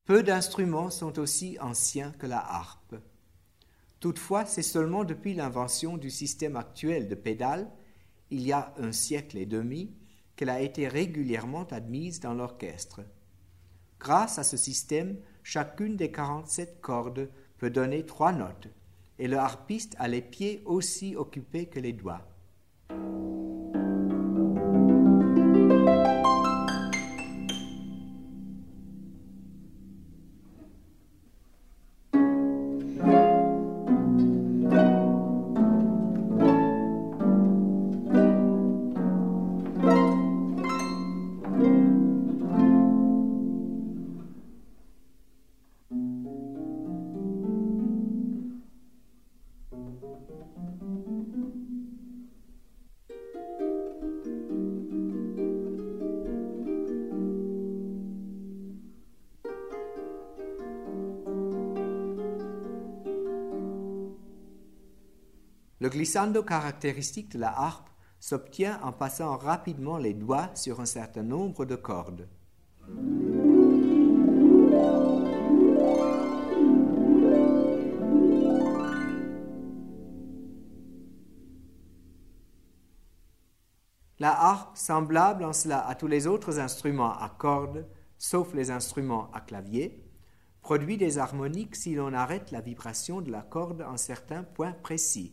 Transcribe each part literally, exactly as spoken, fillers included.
Peu d'instruments sont aussi anciens que la harpe. Toutefois, c'est seulement depuis l'invention du système actuel de pédales, il y a un siècle et demi, qu'elle a été régulièrement admise dans l'orchestre. Grâce à ce système, chacune des quarante-sept cordes peut donner trois notes, et le harpiste a les pieds aussi occupés que les doigts. Le glissando caractéristique de la harpe s'obtient en passant rapidement les doigts sur un certain nombre de cordes. La harpe, semblable en cela à tous les autres instruments à cordes, sauf les instruments à clavier, produit des harmoniques si l'on arrête la vibration de la corde en certains points précis.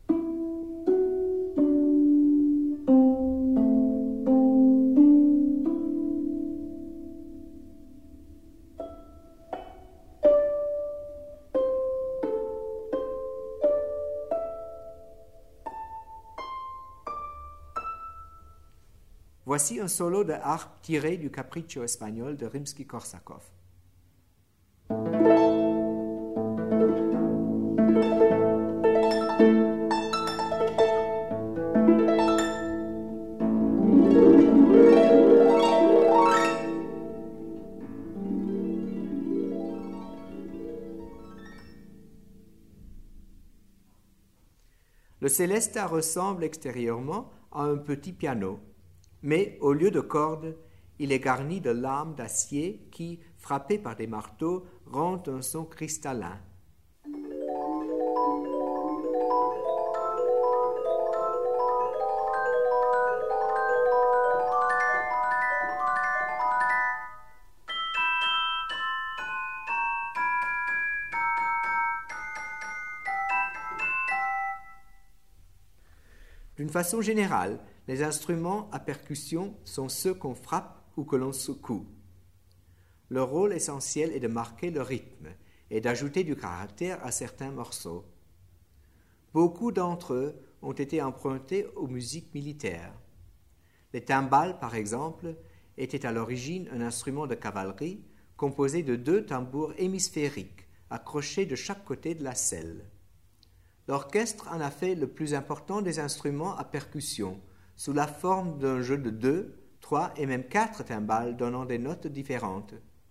Voici un solo de harpe tiré du Capriccio espagnol de Rimsky-Korsakov. Le Célesta ressemble extérieurement à un petit piano, mais au lieu de cordes, il est garni de lames d'acier qui, frappées par des marteaux, rendent un son cristallin. D'une façon générale, les instruments à percussion sont ceux qu'on frappe ou que l'on secoue. Leur rôle essentiel est de marquer le rythme et d'ajouter du caractère à certains morceaux. Beaucoup d'entre eux ont été empruntés aux musiques militaires. Les timbales, par exemple, étaient à l'origine un instrument de cavalerie composé de deux tambours hémisphériques accrochés de chaque côté de la selle. L'orchestre en a fait le plus important des instruments à percussion, sous la forme d'un jeu de deux, trois et même quatre timbales donnant des notes différentes.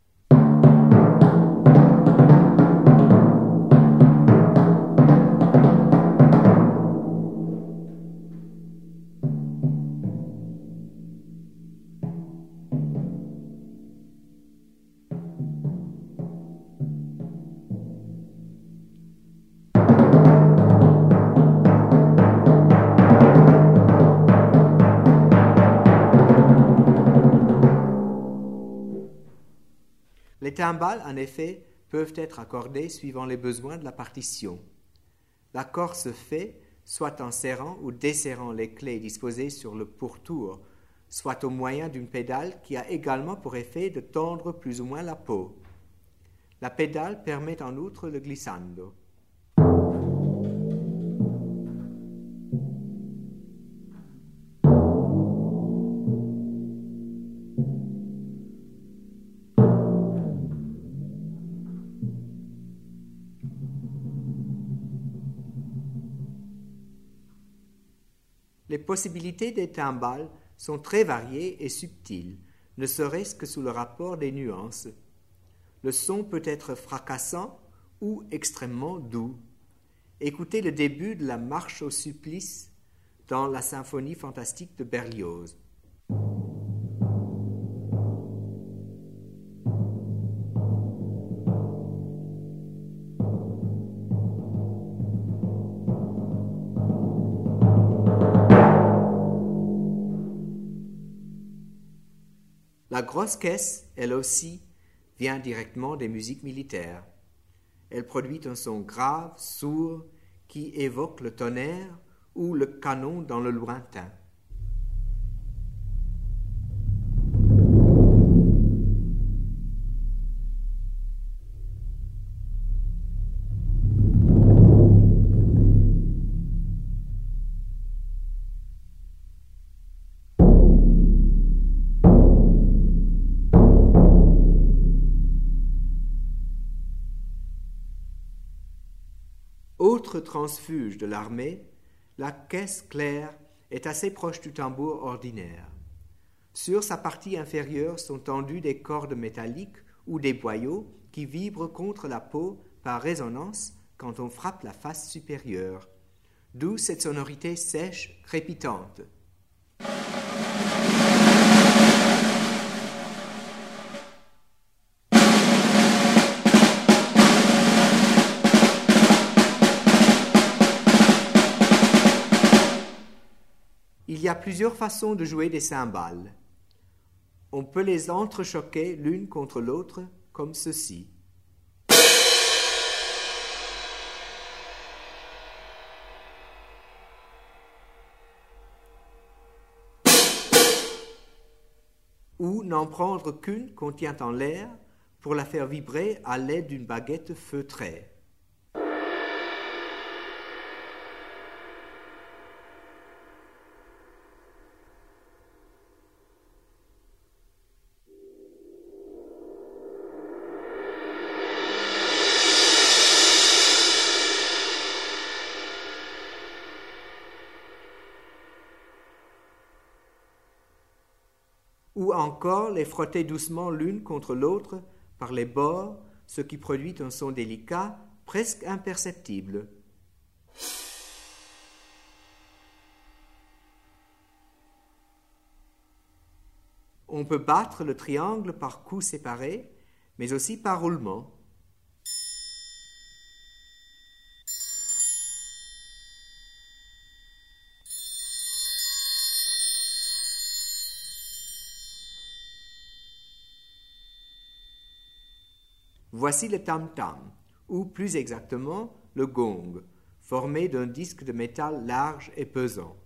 Les timbales, en effet, peuvent être accordées suivant les besoins de la partition. L'accord se fait soit en serrant ou desserrant les clés disposées sur le pourtour, soit au moyen d'une pédale qui a également pour effet de tendre plus ou moins la peau. La pédale permet en outre le glissando. Les possibilités des timbales sont très variées et subtiles, ne serait-ce que sous le rapport des nuances. Le son peut être fracassant ou extrêmement doux. Écoutez le début de la marche au supplice dans la symphonie fantastique de Berlioz. La grosse caisse, elle aussi, vient directement des musiques militaires. Elle produit un son grave, sourd, qui évoque le tonnerre ou le canon dans le lointain. Autre transfuge de l'armée, la caisse claire est assez proche du tambour ordinaire. Sur sa partie inférieure sont tendues des cordes métalliques ou des boyaux qui vibrent contre la peau par résonance quand on frappe la face supérieure, d'où cette sonorité sèche, crépitante. Il y a plusieurs façons de jouer des cymbales. On peut les entrechoquer l'une contre l'autre comme ceci. Ou n'en prendre qu'une qu'on tient en l'air pour la faire vibrer à l'aide d'une baguette feutrée. Ou encore les frotter doucement l'une contre l'autre par les bords, ce qui produit un son délicat, presque imperceptible. On peut battre le triangle par coups séparés, mais aussi par roulement. Voici le tam-tam, ou plus exactement le gong, formé d'un disque de métal large et pesant.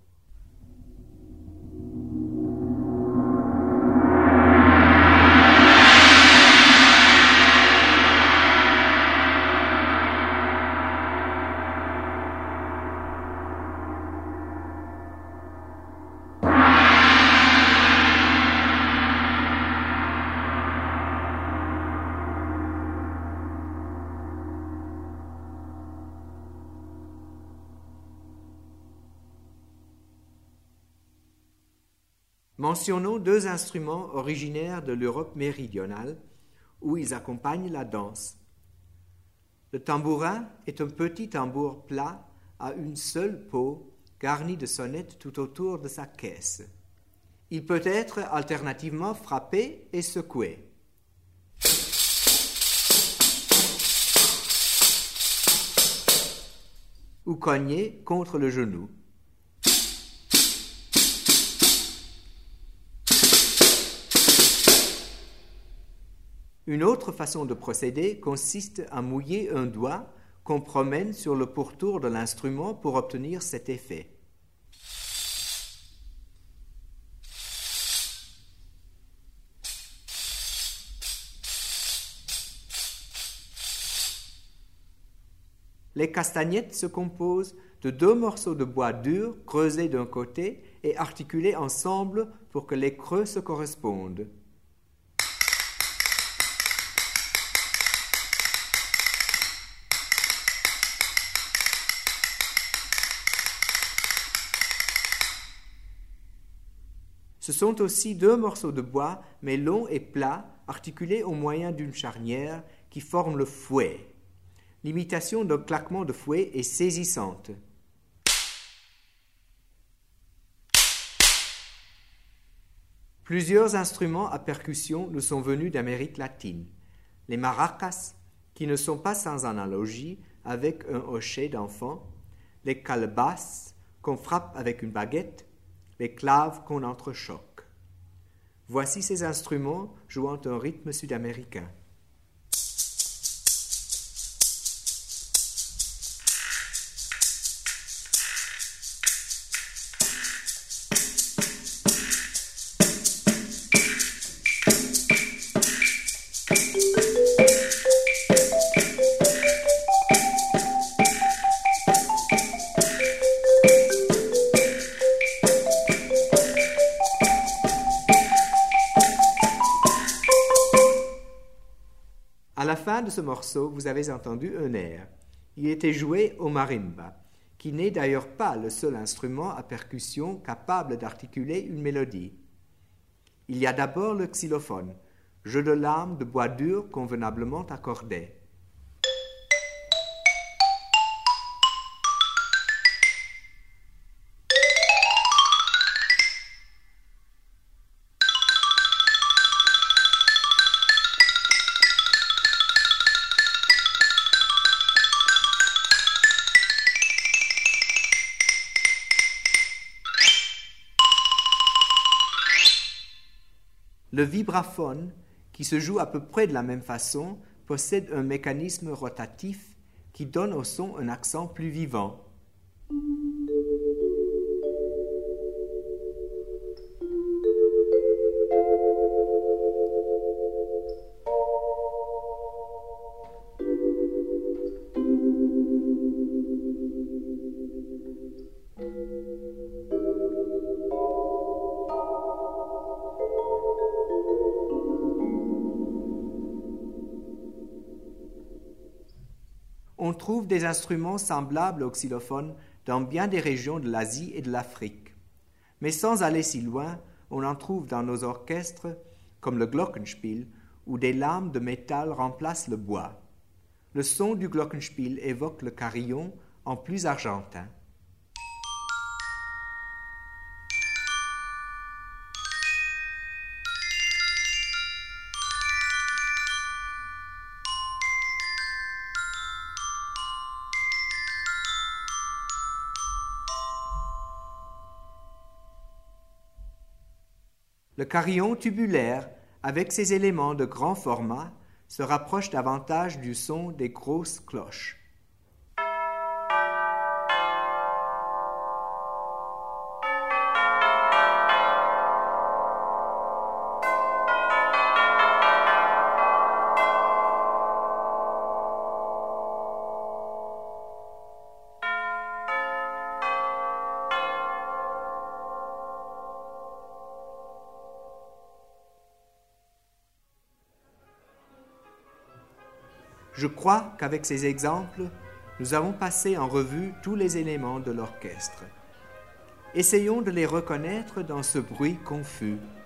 Mentionnons deux instruments originaires de l'Europe méridionale où ils accompagnent la danse. Le tambourin est un petit tambour plat à une seule peau garni de sonnettes tout autour de sa caisse. Il peut être alternativement frappé et secoué. Ou cogné contre le genou. Une autre façon de procéder consiste à mouiller un doigt qu'on promène sur le pourtour de l'instrument pour obtenir cet effet. Les castagnettes se composent de deux morceaux de bois dur creusés d'un côté et articulés ensemble pour que les creux se correspondent. Ce sont aussi deux morceaux de bois, mais longs et plats, articulés au moyen d'une charnière qui forme le fouet. L'imitation d'un claquement de fouet est saisissante. Plusieurs instruments à percussion nous sont venus d'Amérique latine. Les maracas, qui ne sont pas sans analogie avec un hochet d'enfant, les calebasses qu'on frappe avec une baguette, les claves qu'on entrechoque. Voici ces instruments jouant un rythme sud-américain. À la fin de ce morceau, vous avez entendu un air. Il était joué au marimba, qui n'est d'ailleurs pas le seul instrument à percussion capable d'articuler une mélodie. Il y a d'abord le xylophone, jeu de lames de bois dur convenablement accordé. Le vibraphone, qui se joue à peu près de la même façon, possède un mécanisme rotatif qui donne au son un accent plus vivant. On trouve des instruments semblables au xylophone dans bien des régions de l'Asie et de l'Afrique. Mais sans aller si loin, on en trouve dans nos orchestres, comme le glockenspiel, où des lames de métal remplacent le bois. Le son du glockenspiel évoque le carillon en plus argentin. Le carillon tubulaire, avec ses éléments de grand format, se rapproche davantage du son des grosses cloches. Je crois qu'avec ces exemples, nous avons passé en revue tous les éléments de l'orchestre. Essayons de les reconnaître dans ce bruit confus.